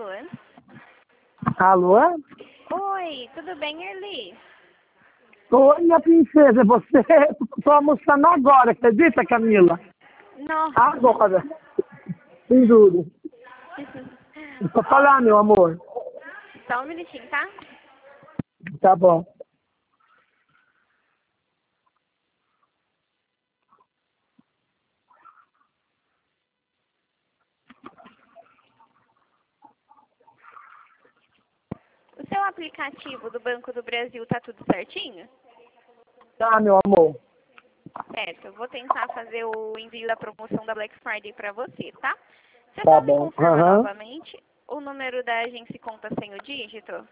Alô? Alô? Oi, tudo bem, Erli? Oi, minha princesa, você... Tô almoçando agora, acredita, Camila? Nossa. Agora. Sem dúvida. Tô falando, meu amor. Só um minutinho, tá? Tá bom. O seu aplicativo do Banco do Brasil tá tudo certinho? Tá, meu amor. Certo, eu vou tentar fazer o envio da promoção da Black Friday pra você, tá? Você Tá só me bom. confirma Aham. novamente o número da agência conta sem o dígito?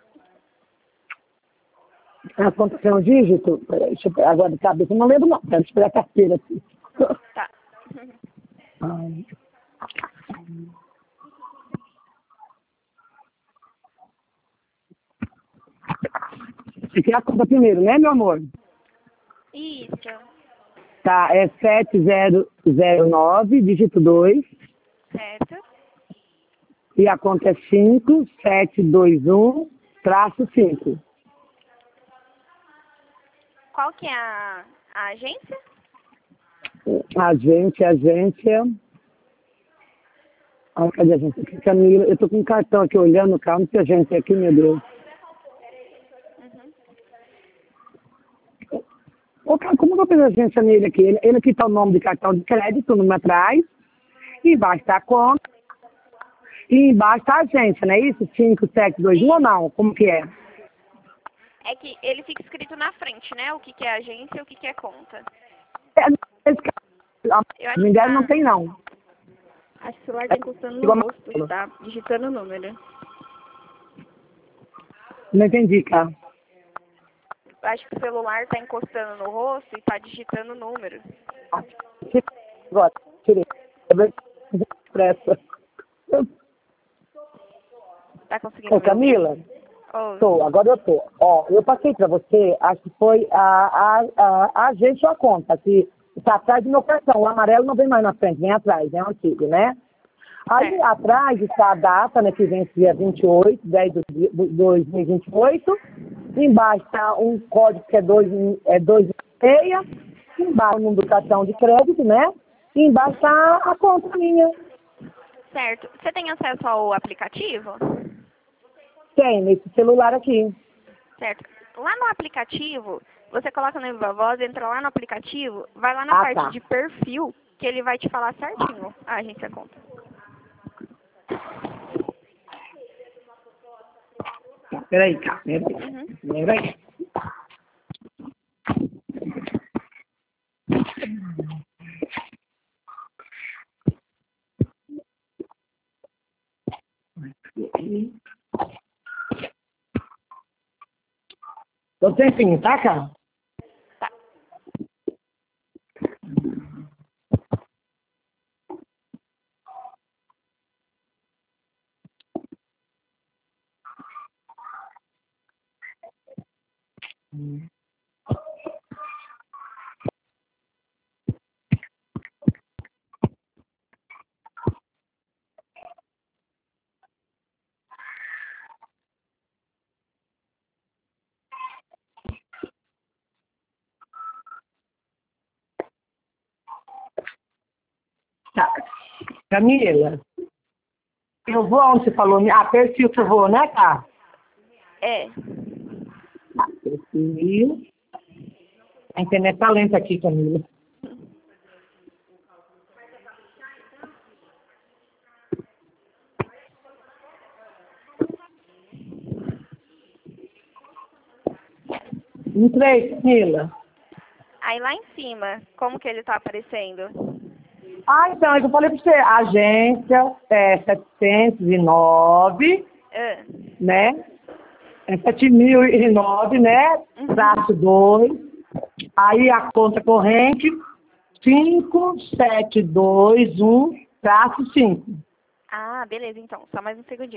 A conta tem um dígito? Peraí, deixa eu pegar agora de cabeça. Eu não lembro não. Quero esperar a carteira aqui. Tá. Ai. Você quer a conta primeiro, né, meu amor? Isso, Tá, é 7009, dígito 2. certo. E a conta é 5721-5. Qual que é a agência? Agência. Ah, cadê a agência aqui? Camila, eu tô com um cartão aqui olhando, calma, não tem agência aqui, meu Deus. Ô, cara, como eu vou fazer agência nele aqui? Ele aqui tá o nome de cartão de crédito, número atrás, e embaixo tá a conta, e embaixo tá a agência, não é isso? 5721 ou não? Como que é? É que ele fica escrito na frente, né? O que que é agência e o que que é conta. A Eu acho que mulher tá... não tem, não. Acho que o celular tá encostando no Igual rosto e tá digitando o número. Não entendi, cara. Eu acho que o celular tá encostando no rosto e tá digitando o número. Agora, tirei. Pressa. Tá conseguindo Ô, me ouvir? Camila, Oh, agora eu tô. Ó, eu passei pra você, acho que foi a agência ou a conta, que tá atrás do meu cartão. O amarelo não vem mais na frente, vem atrás, é o antigo, né? Aí certo. atrás está a data, né, que vem dia 28, 10 de 2028. Embaixo está um código que é 2,6. Embaixo o número do cartão de crédito, né? E embaixo está a conta minha. Certo. Você tem acesso ao aplicativo? Tem nesse celular aqui. Certo. Lá no aplicativo, você coloca no Viva Voz, entra lá no aplicativo, vai lá na Ah, parte tá. de perfil, que ele vai te falar certinho a agência conta. Peraí, cara. Uhum. Peraí. Tô tempinho, tá, cara? Tá. Tá. Camila, eu vou aonde você falou? Ah, perfil que eu vou, né, cara? É. Tá, perfil. A internet tá lenta aqui, Camila. Entrei, Camila. Aí lá em cima, como que ele tá aparecendo? Ah, então, é que eu falei pra você, agência 709, Ah. né? É 7009, né? Uhum. Traço 2. Aí a conta corrente, 5721, traço 5. Ah, beleza, então. Só mais um segundinho.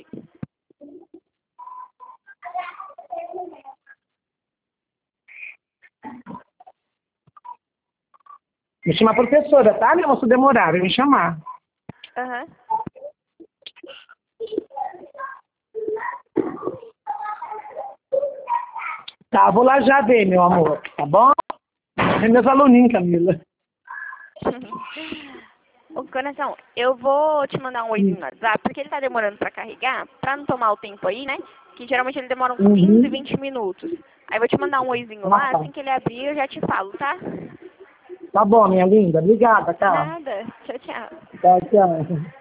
Me chama a professora, tá, meu? Se demorar, vai me chamar. Aham. Tá, vou lá já ver, meu amor, tá bom? É meus aluninhos, Camila. Ô, coração, eu vou te mandar um oizinho no WhatsApp, porque ele tá demorando pra carregar, pra não tomar o tempo aí, né? Que geralmente ele demora uns 15, 20 minutos. Aí eu vou te mandar um oizinho lá, Tá. assim que ele abrir eu já te falo, tá? Tá bom, minha linda. Obrigada, tá? Nada. Tchau, tchau. Tchau, tchau.